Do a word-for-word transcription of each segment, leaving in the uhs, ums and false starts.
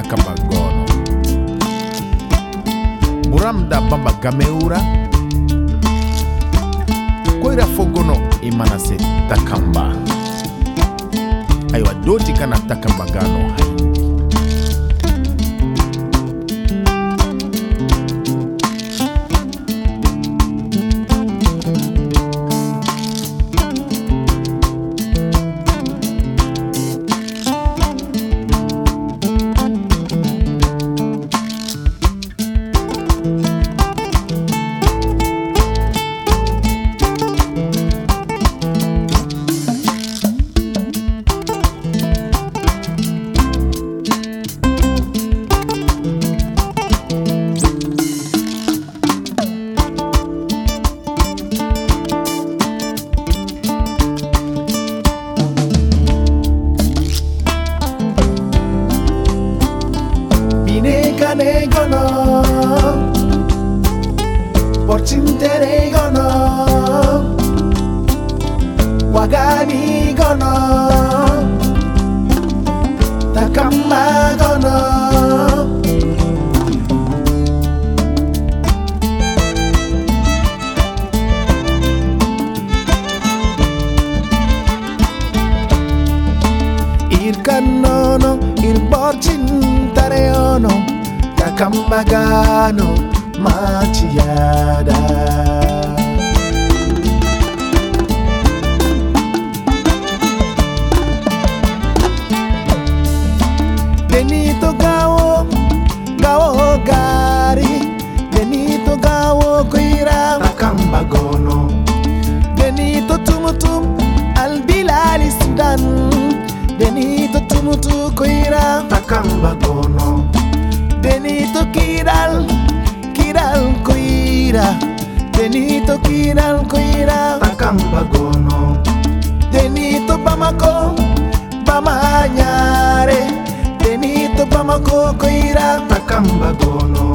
takamba gono. Buram da bamba gameura. Koira fogono imana se takamba. Aywa doti kana takamba gano hai. Negono, porcintere gono, wagani gono, takamba gono. Il cannono, il porcintare ono. Takambagano machiada. Benito gawo, gawo gari. Benito gawo koira takambagono. Benito tumutum albilali sudan. Benito tumutu koira takambagono. Benito Kiral, Kiral Koira. Benito Kiral Koira takamba gono. Benito Bamako, Bamanyare. Benito Bamako Koira takamba gono.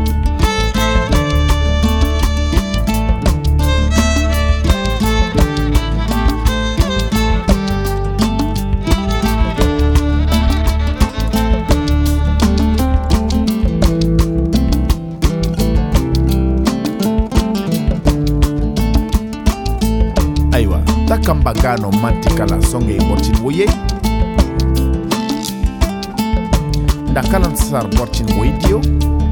Takambagano mantikala songe borchin woye. Da kalan sar borchin woydio.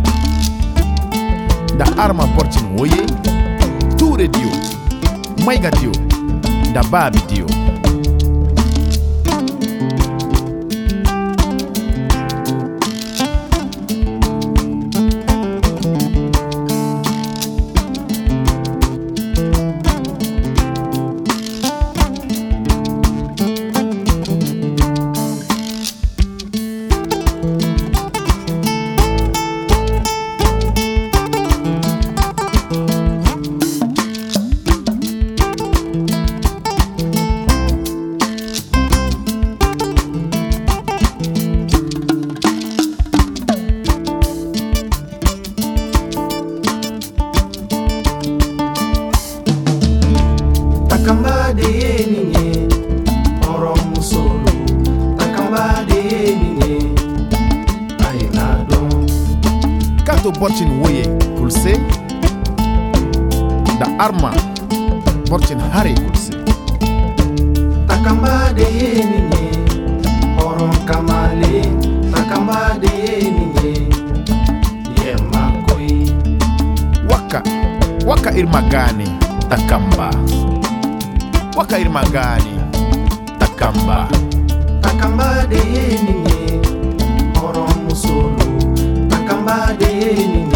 Da arma borchin woye. Ture dio. Maiga dio. Da babi dio. Takamba de ninye, oromu solo. Takamba de ninye, ayinado. Kato borchin woye kulse. Da arma borchin hare kulse. Takamba de ninye, orom kamale. Takamba de ninye, yema koi. Waka, waka irmagani takamba. Waka irmagani takamba. Takamba de ninye, oromu solo. Takamba de ninye.